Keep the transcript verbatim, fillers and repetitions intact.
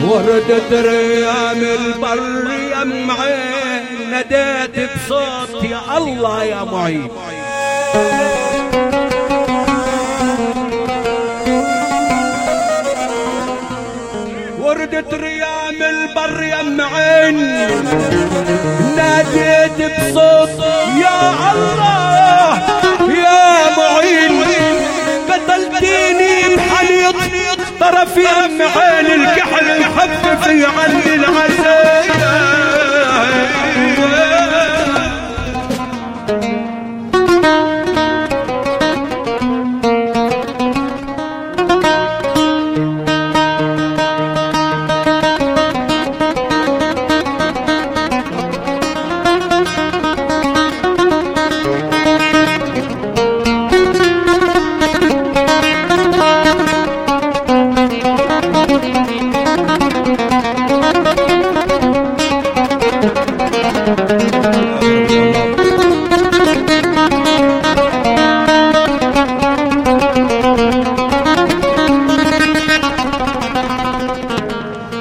وردت ريام البر يا معين ناديت بصوت يا الله يا معين. وردت ريام البر يا معين ناديت بصوت يا الله يا معين. قتلتيني بحنيط طرف يا معين الكحل مخفف عني